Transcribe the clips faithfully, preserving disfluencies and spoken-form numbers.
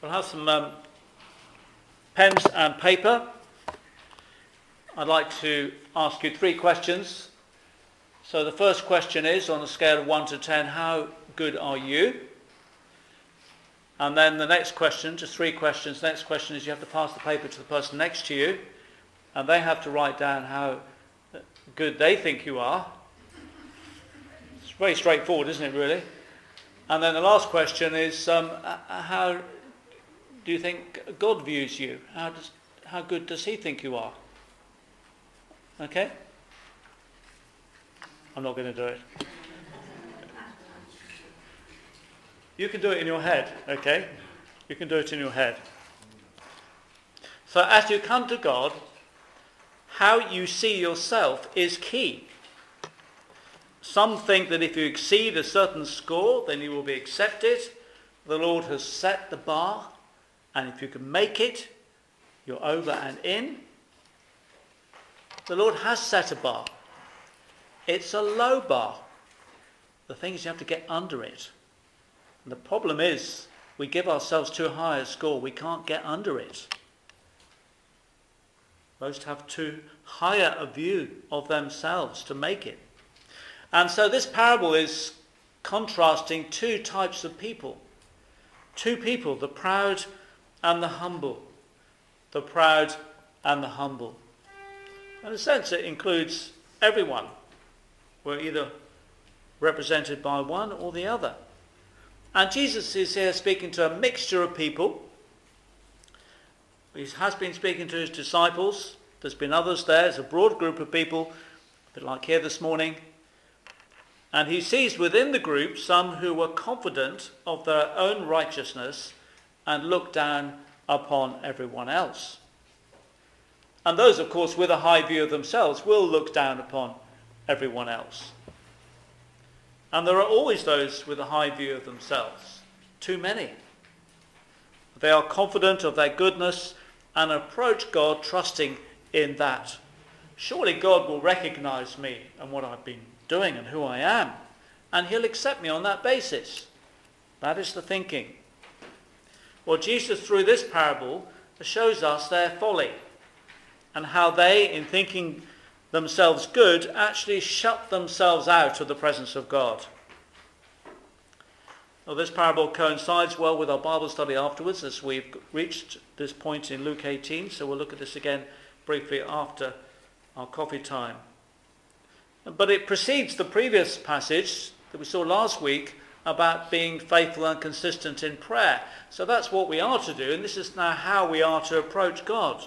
We'll have some um, pens and paper. I'd like to ask you three questions. So the first question is, on a scale of one to ten, how good are you? And then the next question, just three questions, the next question is you have to pass the paper to the person next to you, and they have to write down how good they think you are. It's very straightforward, isn't it, really? And then the last question is, um, how do you think God views you? How does, how good does he think you are? Okay? I'm not going to do it. You can do it in your head, okay? You can do it in your head. So as you come to God, how you see yourself is key. Some think that if you exceed a certain score, then you will be accepted. The Lord has set the bar, and if you can make it, you're over and in. The Lord has set a bar. It's a low bar. The thing is, you have to get under it. And the problem is, we give ourselves too high a score. We can't get under it. Most have too higher a view of themselves to make it. And so this parable is contrasting two types of people. Two people, the proud and the humble. The proud and the humble. In a sense, it includes everyone. We're either represented by one or the other. And Jesus is here speaking to a mixture of people. He has been speaking to his disciples. There's been others there. It's a broad group of people, a bit like here this morning. And he sees within the group some who were confident of their own righteousness and looked down upon everyone else. And those, of course, with a high view of themselves will look down upon everyone else. And there are always those with a high view of themselves. Too many. They are confident of their goodness and approach God trusting in that. Surely God will recognize me and what I've been doing and who I am, and he'll accept me on that basis. That is the thinking. Well, Jesus, through this parable, shows us their folly and how they, in thinking themselves good, actually shut themselves out of the presence of God. Well, this parable coincides well with our Bible study afterwards, as we've reached this point in Luke eighteen, so we'll look at this again briefly after our coffee time. But it precedes the previous passage that we saw last week about being faithful and consistent in prayer. So that's what we are to do, and this is now how we are to approach God.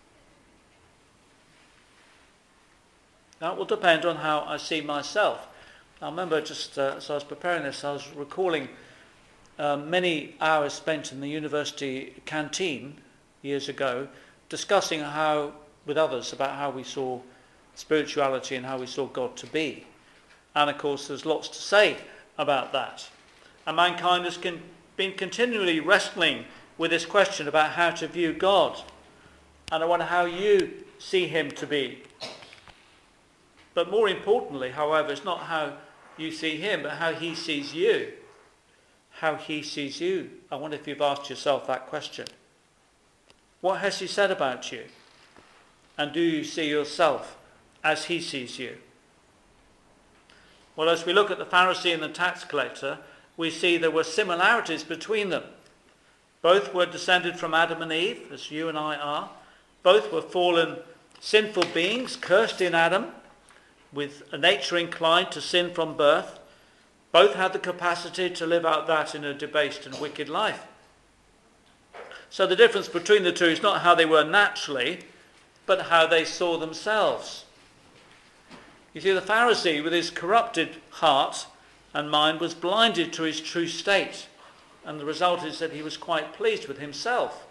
That will depend on how I see myself. I remember just uh, as I was preparing this, I was recalling uh, many hours spent in the university canteen years ago, discussing how, with others, about how we saw spirituality and how we saw God to be. And of course there's lots to say about that. And mankind has con- been continually wrestling with this question about how to view God. And I wonder how you see him to be. But more importantly, however, it's not how you see him, but how he sees you. How he sees you. I wonder if you've asked yourself that question. What has he said about you? And do you see yourself as he sees you? Well, as we look at the Pharisee and the tax collector, we see there were similarities between them. Both were descended from Adam and Eve, as you and I are. Both were fallen, sinful beings, cursed in Adam, with a nature inclined to sin from birth. Both had the capacity to live out that in a debased and wicked life. So the difference between the two is not how they were naturally, but how they saw themselves. You see, the Pharisee, with his corrupted heart and mind, was blinded to his true state. And the result is that he was quite pleased with himself.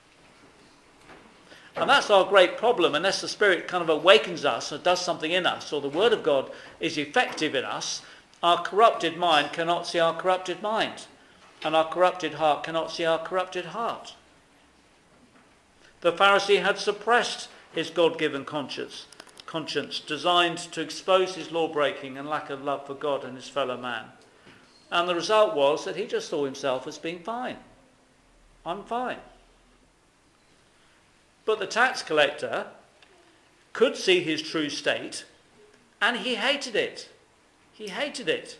And that's our great problem. Unless the Spirit kind of awakens us or does something in us, or the Word of God is effective in us, our corrupted mind cannot see our corrupted mind. And our corrupted heart cannot see our corrupted heart. The Pharisee had suppressed his God-given conscience. conscience designed to expose his law-breaking and lack of love for God and his fellow man. And the result was that he just saw himself as being fine. I'm fine. But the tax collector could see his true state, and he hated it. He hated it.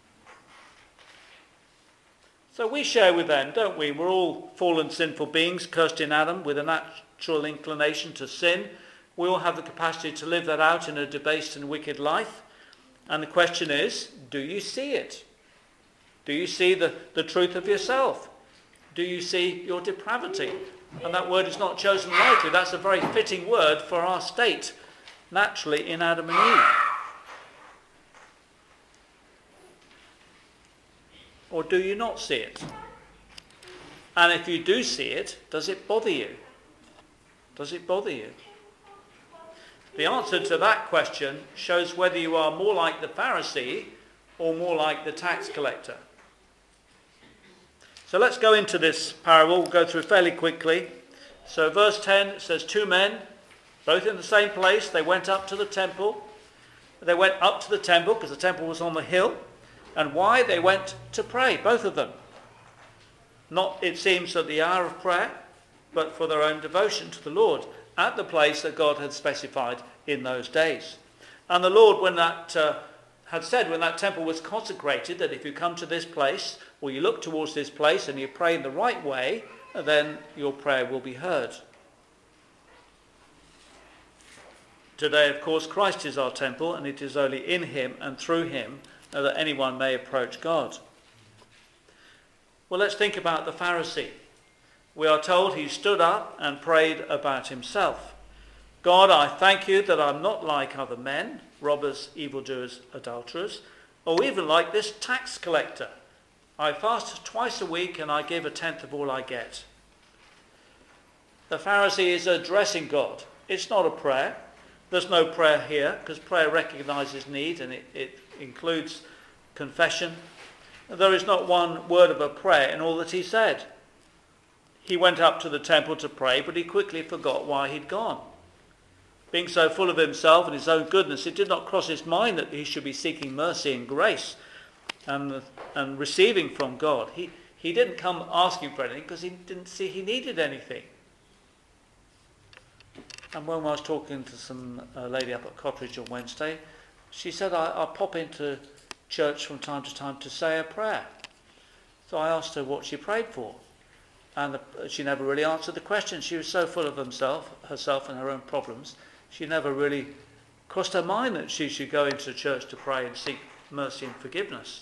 So we share with them, don't we? We're all fallen sinful beings, cursed in Adam, with a natural inclination to sin. We all have the capacity to live that out in a debased and wicked life. And the question is, do you see it? Do you see the, the truth of yourself? Do you see your depravity? And that word is not chosen lightly. That's a very fitting word for our state, naturally, in Adam and Eve. Or do you not see it? And if you do see it, does it bother you? Does it bother you? The answer to that question shows whether you are more like the Pharisee or more like the tax collector. So let's go into this parable. We'll go through fairly quickly. So verse ten says, two men, both in the same place, they went up to the temple. They went up to the temple because the temple was on the hill. And why? They went to pray, both of them. Not, it seems, at the hour of prayer, but for their own devotion to the Lord, at the place that God had specified in those days. And the Lord, when that uh, had said, when that temple was consecrated, that if you come to this place, or you look towards this place and you pray in the right way, then your prayer will be heard. Today, of course, Christ is our temple, and it is only in him and through him that anyone may approach God. Well, let's think about the Pharisee. We are told he stood up and prayed about himself. God, I thank you that I'm not like other men, robbers, evildoers, adulterers, or even like this tax collector. I fast twice a week and I give a tenth of all I get. The Pharisee is addressing God. It's not a prayer. There's no prayer here because prayer recognizes need and it, it includes confession. There is not one word of a prayer in all that he said. He went up to the temple to pray, but he quickly forgot why he'd gone. Being so full of himself and his own goodness, it did not cross his mind that he should be seeking mercy and grace and, and receiving from God. He, he didn't come asking for anything because he didn't see he needed anything. And when I was talking to some uh, lady up at Cottridge on Wednesday, she said, I, I pop into church from time to time to say a prayer. So I asked her what she prayed for. And the, she never really answered the question. She was so full of himself, herself and her own problems, she never really crossed her mind that she should go into church to pray and seek mercy and forgiveness.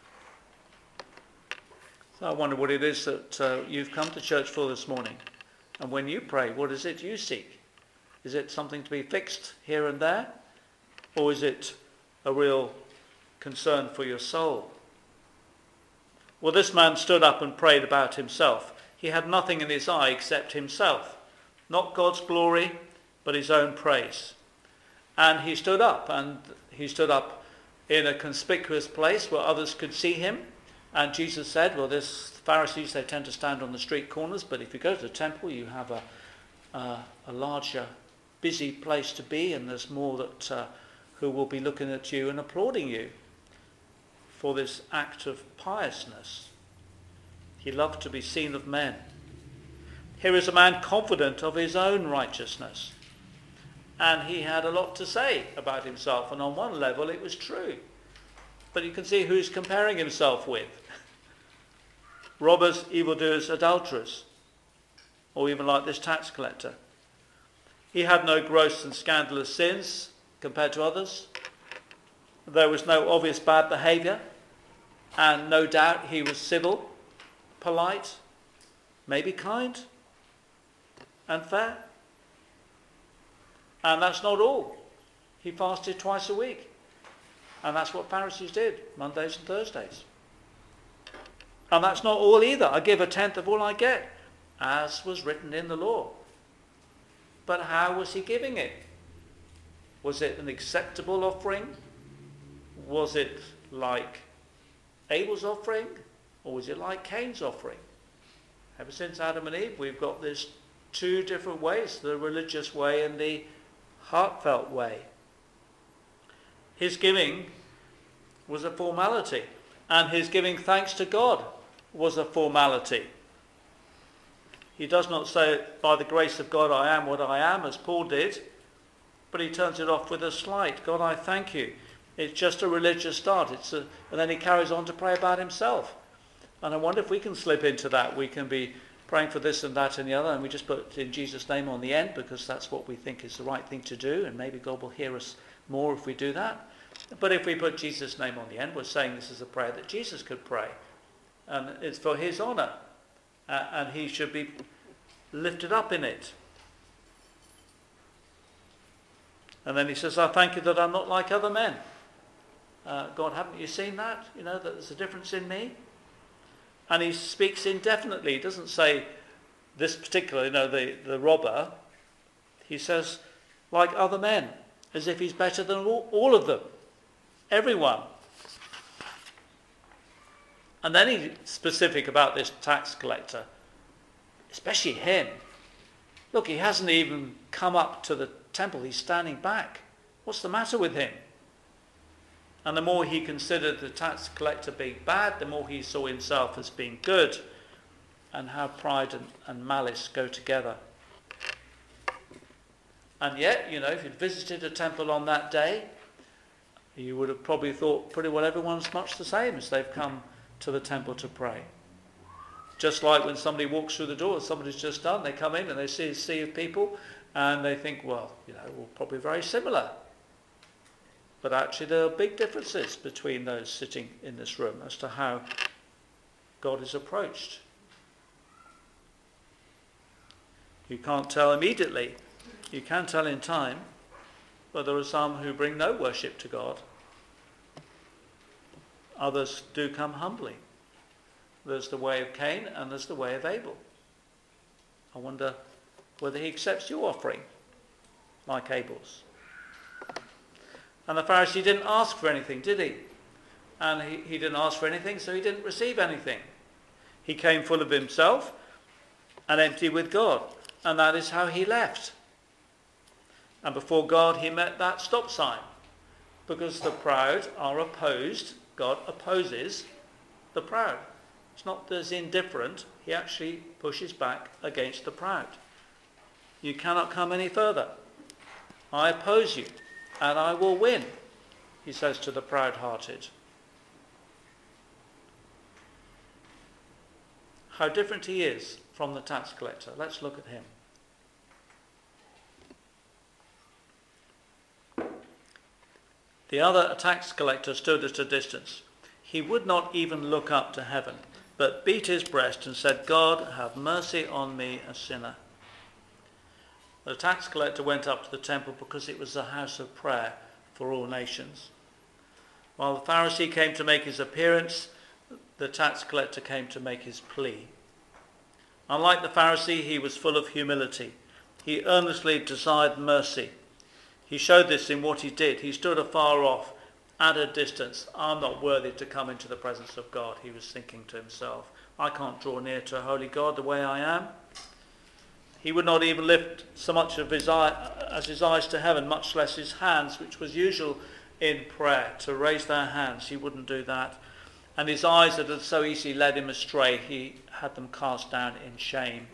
So I wonder what it is that uh, you've come to church for this morning. And when you pray, what is it you seek? Is it something to be fixed here and there? Or is it a real concern for your soul? Well, this man stood up and prayed about himself. He had nothing in his eye except himself. Not God's glory, but his own praise. And he stood up, and he stood up in a conspicuous place where others could see him. And Jesus said, well, this Pharisees, they tend to stand on the street corners, but if you go to the temple, you have a, a, a larger, busy place to be, and there's more that uh, who will be looking at you and applauding you for this act of piousness. He loved to be seen of men. Here is a man confident of his own righteousness. And he had a lot to say about himself. And on one level it was true. But you can see who he's comparing himself with. Robbers, evildoers, adulterers. Or even like this tax collector. He had no gross and scandalous sins compared to others. There was no obvious bad behaviour. And no doubt he was civil, polite, maybe kind and fair. And that's not all. He fasted twice a week. And that's what Pharisees did, Mondays and Thursdays. And that's not all either. I give a tenth of all I get, as was written in the law. But how was he giving it? Was it an acceptable offering? Was it like Abel's offering? Or was it like Cain's offering? Ever since Adam and Eve, we've got this two different ways, the religious way and the heartfelt way. His giving was a formality, and his giving thanks to God was a formality. He does not say, by the grace of God I am what I am, as Paul did, but he turns it off with a slight, God, I thank you. It's just a religious start. It's a, and then he carries on to pray about himself. And I wonder if we can slip into that. We can be praying for this and that and the other, and we just put in Jesus' name on the end because that's what we think is the right thing to do, and maybe God will hear us more if we do that. But if we put Jesus' name on the end, we're saying this is a prayer that Jesus could pray. And it's for his honour. Uh, and he should be lifted up in it. And then he says, I thank you that I'm not like other men. Uh, God, haven't you seen that? You know, that there's a difference in me? And he speaks indefinitely. He doesn't say this particular, you know, the, the robber. He says, like other men, as if he's better than all, all of them. Everyone. And then he's specific about this tax collector, especially him. Look, he hasn't even come up to the temple. He's standing back. What's the matter with him? And the more he considered the tax collector being bad, the more he saw himself as being good, and how pride and, and malice go together. And yet, you know, if you'd visited a temple on that day, you would have probably thought pretty well everyone's much the same as they've come to the temple to pray. Just like when somebody walks through the door, somebody's just done, they come in and they see a sea of people and they think, well, you know, we're probably very similar. But actually there are big differences between those sitting in this room as to how God is approached. You can't tell immediately. You can tell in time, but there are some who bring no worship to God. Others do come humbly. There's the way of Cain and there's the way of Abel. I wonder whether he accepts your offering like Abel's. And the Pharisee didn't ask for anything, did he? And he, he didn't ask for anything, so he didn't receive anything. He came full of himself and empty with God. And that is how he left. And before God he met that stop sign. Because the proud are opposed. God opposes the proud. It's not that he's indifferent. He actually pushes back against the proud. You cannot come any further. I oppose you. And I will win, he says to the proud-hearted. How different he is from the tax collector. Let's look at him. The other tax collector stood at a distance. He would not even look up to heaven, but beat his breast and said, God, have mercy on me, a sinner. The tax collector went up to the temple because it was a house of prayer for all nations. While the Pharisee came to make his appearance, the tax collector came to make his plea. Unlike the Pharisee, he was full of humility. He earnestly desired mercy. He showed this in what he did. He stood afar off, at a distance. I'm not worthy to come into the presence of God, he was thinking to himself. I can't draw near to a holy God the way I am. He would not even lift so much of his eye, as his eyes to heaven, much less his hands, which was usual in prayer, to raise their hands. He wouldn't do that. And his eyes that had so easily led him astray, he had them cast down in shame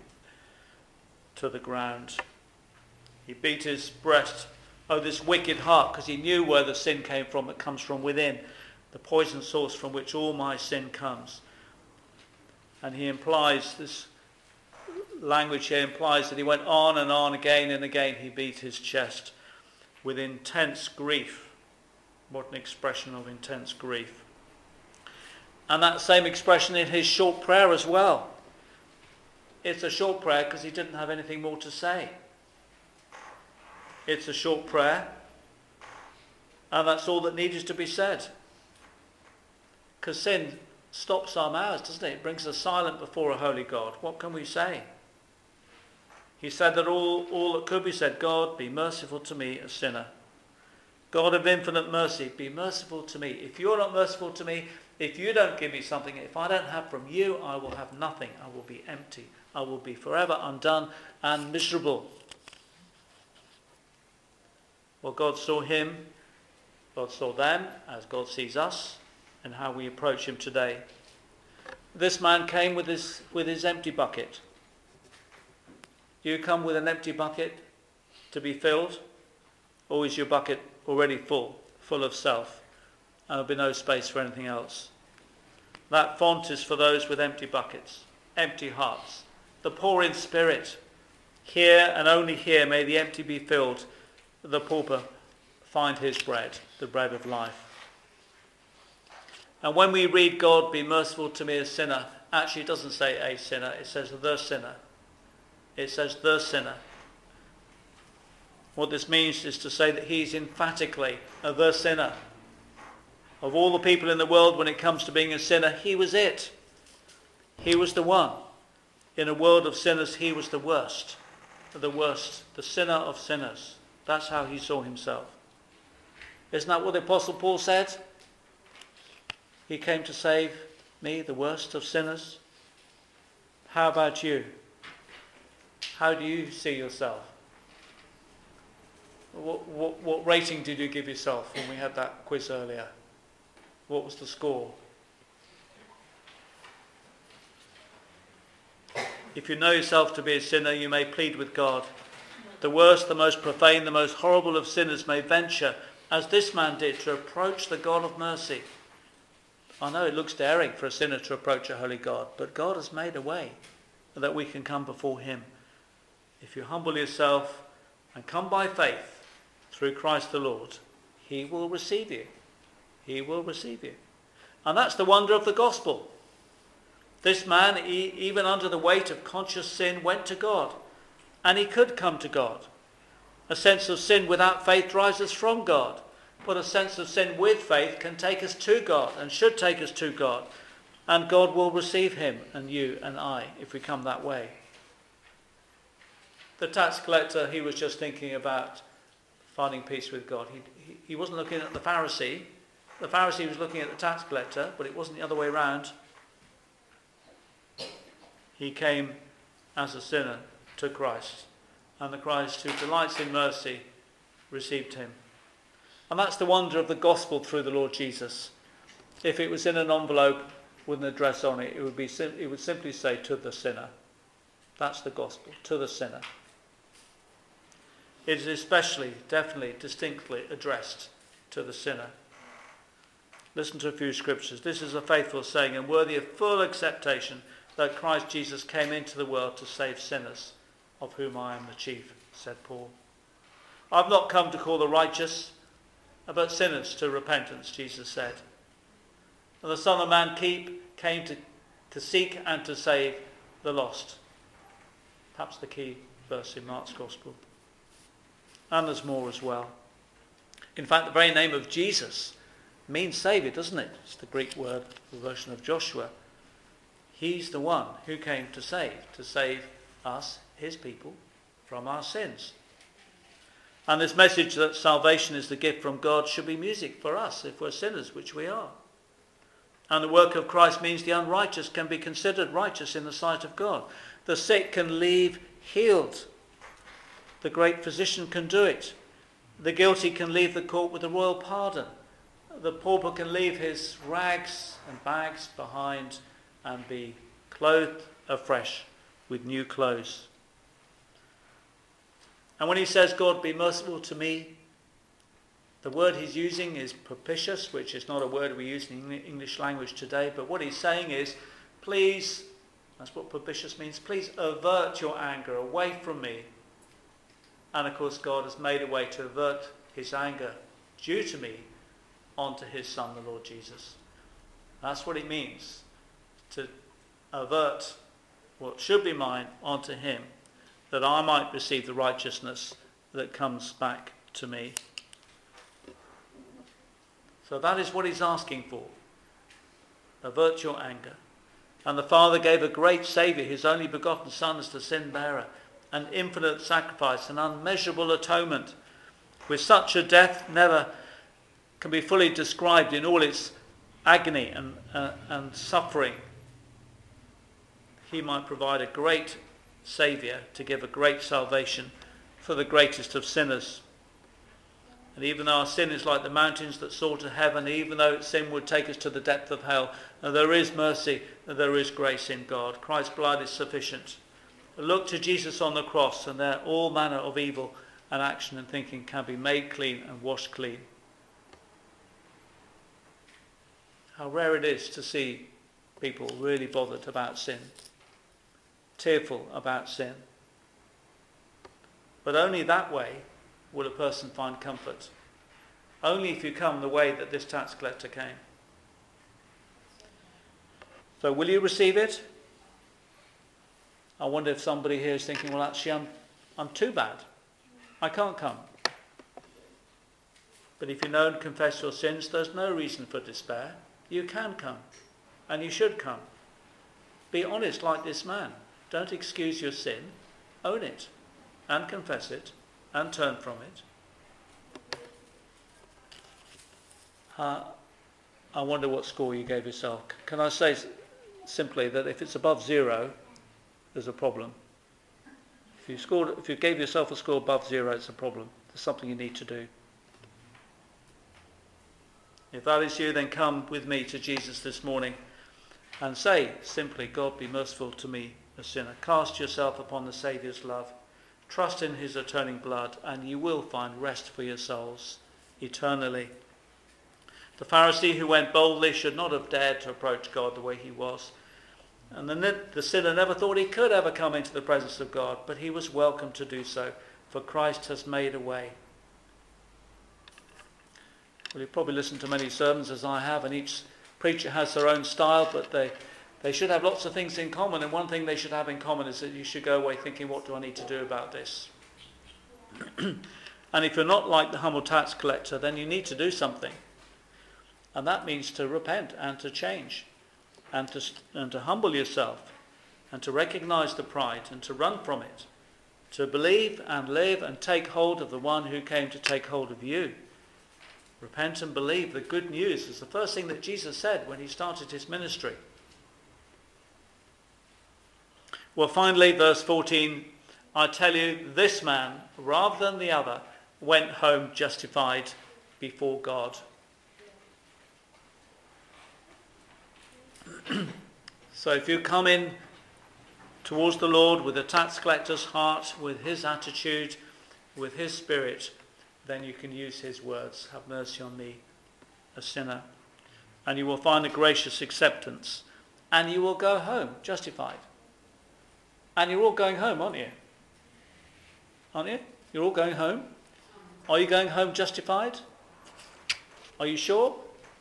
to the ground. He beat his breast, oh, this wicked heart, because he knew where the sin came from. It comes from within, the poison source from which all my sin comes. And he implies this language here implies that he went on and on again and again. He beat his chest with intense grief. What an expression of intense grief. And that same expression in his short prayer as well. It's a short prayer because he didn't have anything more to say. It's a short prayer, and that's all that needed to be said. Because sin stops our mouths, doesn't it? It brings us silent before a holy God. What can we say? He said that all, all that could be said, God, be merciful to me, a sinner. God of infinite mercy, be merciful to me. If you're not merciful to me, if you don't give me something, if I don't have from you, I will have nothing. I will be empty. I will be forever undone and miserable. Well, God saw him, God saw them, as God sees us, and how we approach him today. This man came with his, with his empty bucket. Do you come with an empty bucket to be filled? Or is your bucket already full, full of self, and there'll be no space for anything else? That font is for those with empty buckets, empty hearts, the poor in spirit. Here and only here may the empty be filled, the pauper find his bread, the bread of life. And when we read God, be merciful to me a sinner, actually it doesn't say a sinner, it says the sinner. It says the sinner. What this means is to say that he's emphatically the sinner. Of all the people in the world, when it comes to being a sinner, he was it. He was the one. In a world of sinners, he was the worst. The worst. The sinner of sinners. That's how he saw himself. Isn't that what the Apostle Paul said? He came to save me, the worst of sinners. How about you? How do you see yourself? What, what, what rating did you give yourself when we had that quiz earlier? What was the score? If you know yourself to be a sinner, you may plead with God. The worst, the most profane, the most horrible of sinners may venture, as this man did, to approach the God of mercy. I know it looks daring for a sinner to approach a holy God, but God has made a way that we can come before him. If you humble yourself and come by faith through Christ the Lord, he will receive you. He will receive you. And that's the wonder of the gospel. This man, he, even under the weight of conscious sin, went to God. And he could come to God. A sense of sin without faith drives us from God. But a sense of sin with faith can take us to God and should take us to God. And God will receive him and you and I if we come that way. The tax collector, he was just thinking about finding peace with God. He, he, he wasn't looking at the Pharisee. The Pharisee was looking at the tax collector, but it wasn't the other way around. He came as a sinner to Christ, and the Christ who delights in mercy received him. And that's the wonder of the gospel through the Lord Jesus. If it was in an envelope with an address on it, it would be it would simply say, to the sinner. That's the gospel, to the sinner. It is especially, definitely, distinctly addressed to the sinner. Listen to a few scriptures. This is a faithful saying and worthy of full acceptation, that Christ Jesus came into the world to save sinners, of whom I am the chief, said Paul. I've not come to call the righteous, but sinners to repentance, Jesus said. And the Son of Man keep, came to, to seek and to save the lost. Perhaps the key verse in Mark's Gospel. And there's more as well. In fact, the very name of Jesus means Saviour, doesn't it? It's the Greek word, the version of Joshua. He's the one who came to save, to save us, his people, from our sins. And this message that salvation is the gift from God should be music for us if we're sinners, which we are. And the work of Christ means the unrighteous can be considered righteous in the sight of God. The sick can leave healed. The great physician can do it. The guilty can leave the court with a royal pardon. The pauper can leave his rags and bags behind and be clothed afresh with new clothes. And when he says, God, be merciful to me, the word he's using is propitious, which is not a word we use in the English language today, but what he's saying is, please, that's what propitious means, please avert your anger away from me. And of course God has made a way to avert his anger due to me onto his Son, the Lord Jesus. That's what it means, to avert what should be mine onto him, that I might receive the righteousness that comes back to me. So that is what he's asking for. Avert your anger. And the Father gave a great Saviour, his only begotten Son, as the sin-bearer, an infinite sacrifice, an unmeasurable atonement. With such a death never can be fully described in all its agony and, uh, and suffering. He might provide a great Saviour to give a great salvation for the greatest of sinners. And even though our sin is like the mountains that soar to heaven, even though sin would take us to the depth of hell, there is mercy, there is grace in God. Christ's blood is sufficient. look to Jesus on the cross, and there all manner of evil and action and thinking can be made clean and washed clean. How rare it is to see people really bothered about sin, tearful about sin. But only that way will a person find comfort. Only if you come the way that this tax collector came. So will you receive it? I wonder if somebody here is thinking, well, actually, I'm, I'm too bad. I can't come. But if you know and confess your sins, there's no reason for despair. You can come, and you should come. Be honest like this man. Don't excuse your sin. Own it, and confess it, and turn from it. Uh, I wonder what score you gave yourself. Can I say simply that if it's above zero, there's a problem. If you scored, if you gave yourself a score above zero, it's a problem. There's something you need to do. If that is you, then come with me to Jesus this morning and say simply, God, be merciful to me, a sinner. Cast yourself upon the Saviour's love. Trust in his atoning blood, and you will find rest for your souls eternally. The Pharisee who went boldly should not have dared to approach God the way he was. And the, the sinner never thought he could ever come into the presence of God, but he was welcome to do so, for Christ has made a way. Well, you've probably listened to many sermons as I have, and each preacher has their own style, but they, they should have lots of things in common. And one thing they should have in common is that you should go away thinking, what do I need to do about this? And if you're not like the humble tax collector, then you need to do something. And that means to repent and to change and to, and to humble yourself and to recognize the pride and to run from it, to believe and live and take hold of the one who came to take hold of you. Repent and believe. The good news is the first thing that Jesus said when he started his ministry. Well, finally, verse fourteen, I tell you, this man, rather than the other, went home justified before God. So if you come in towards the Lord with a tax collector's heart, with his attitude, with his spirit, then you can use his words, have mercy on me, a sinner. And you will find a gracious acceptance. And you will go home justified. And you're all going home, aren't you? Aren't you? You're all going home. Are you going home justified? Are you sure?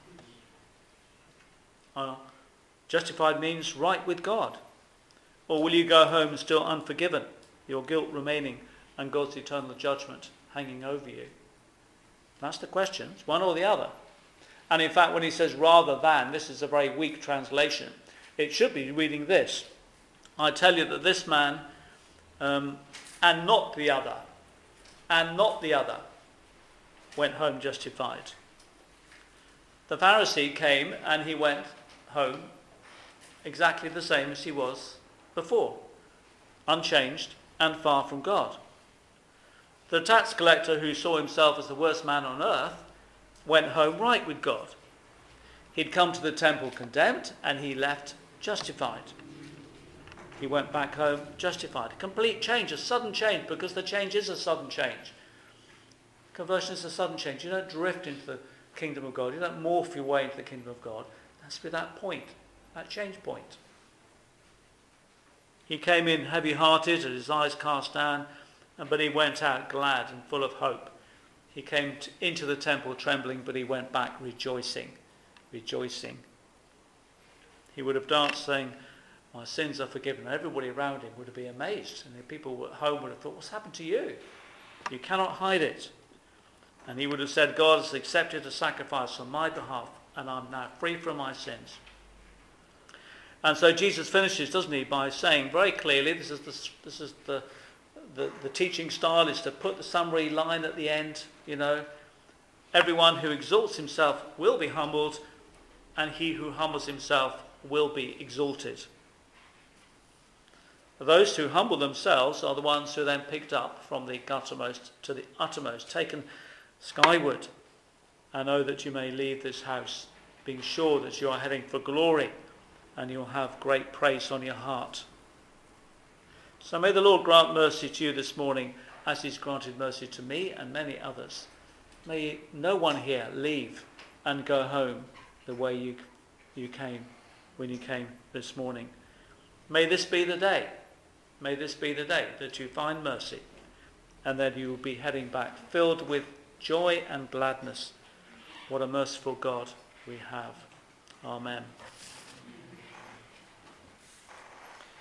Uh, justified means right with God. Or will you go home still unforgiven, your guilt remaining, and God's eternal judgment hanging over you? That's the question. It's one or the other. And in fact, when he says rather than, this is a very weak translation. It should be reading this. I tell you that this man, um, and not the other, and not the other, went home justified. The Pharisee came and he went home exactly the same as he was before, unchanged and far from God. The tax collector, who saw himself as the worst man on earth, went home right with God. He'd come to the temple condemned, and he left justified. He went back home justified. A complete change, a sudden change, because the change is a sudden change. Conversion is a sudden change. You don't drift into the kingdom of God. You don't morph your way into the kingdom of God. It has to be that point, that change point. He came in heavy-hearted and his eyes cast down, but he went out glad and full of hope. He came to, into the temple trembling, but he went back rejoicing, rejoicing. He would have danced saying, my sins are forgiven. Everybody around him would have been amazed. And the people at home would have thought, what's happened to you? You cannot hide it. And he would have said, God has accepted a sacrifice on my behalf, and I'm now free from my sins. And so Jesus finishes, doesn't he, by saying very clearly, this is the, this is the, the, the teaching style, is to put the summary line at the end, you know. Everyone who exalts himself will be humbled, and he who humbles himself will be exalted. Those who humble themselves are the ones who are then picked up from the uttermost to the uttermost, taken skyward. And know that you may leave this house being sure that you are heading for glory, and you'll have great praise on your heart. So may the Lord grant mercy to you this morning as he's granted mercy to me and many others. May no one here leave and go home the way you, you came when you came this morning. May this be the day. May this be the day that you find mercy and that you will be heading back filled with joy and gladness. What a merciful God we have. Amen.